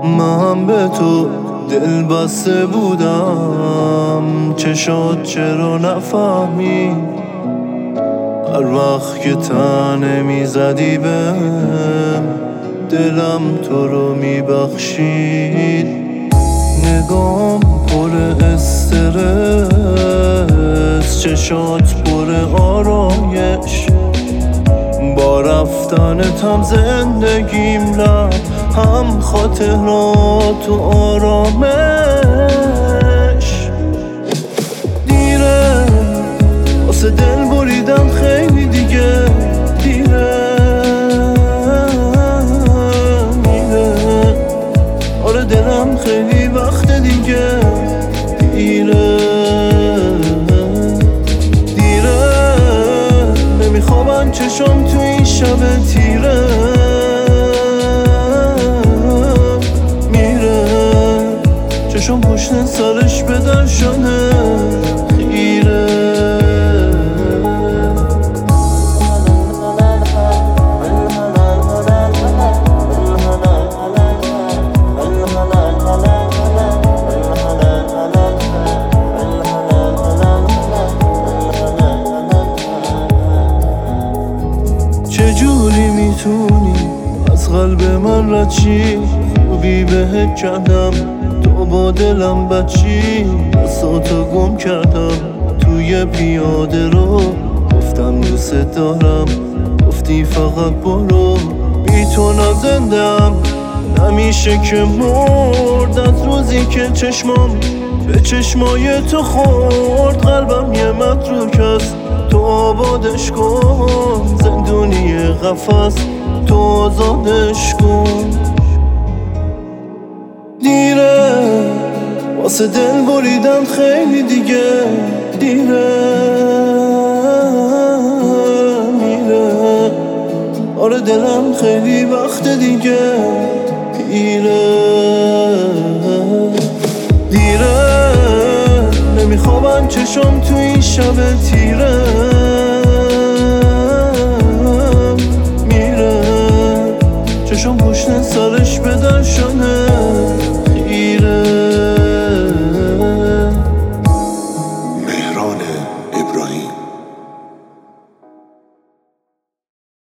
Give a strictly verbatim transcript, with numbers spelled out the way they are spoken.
من به تو دل بسته بودم، چشات چرا نفهمی؟ هر وقت که تنه میزدی بهم، دلم تو رو میبخشید. نگام پر استرس، چشات پر آرایش، با رفتنتم زندگیم رفت هم خاطرات و آرامش. دیره واسه دل بریدم خیلی دیگه، دیره میره. آره دلم خیلی وقت دیگه دیره دیره. نمیخوابم چشم تو این شب تیره، چشم پشت سرش به درشانه خیره. چجوری میتونی از قلب من رد شی؟ خوبی بهت کردم تو با دلم بچی، بساتو گم کردم توی پیاده رو. گفتم دوست دارم، گفتی فقط برو. بی تو نزندم، نمیشه که مرد. از روزی که چشمام به چشمای تو خورد، قلبم یه متروک است تو آبادش کن. زندونی قفس تو آزادش کن. دیره واسه دل بریدم خیلی دیگه، دیره میره. آره دلم خیلی وقت دیگه پیره دیره. نمیخوابم چشم تو این شب تیره میره. چشم پشت سرش به درشانه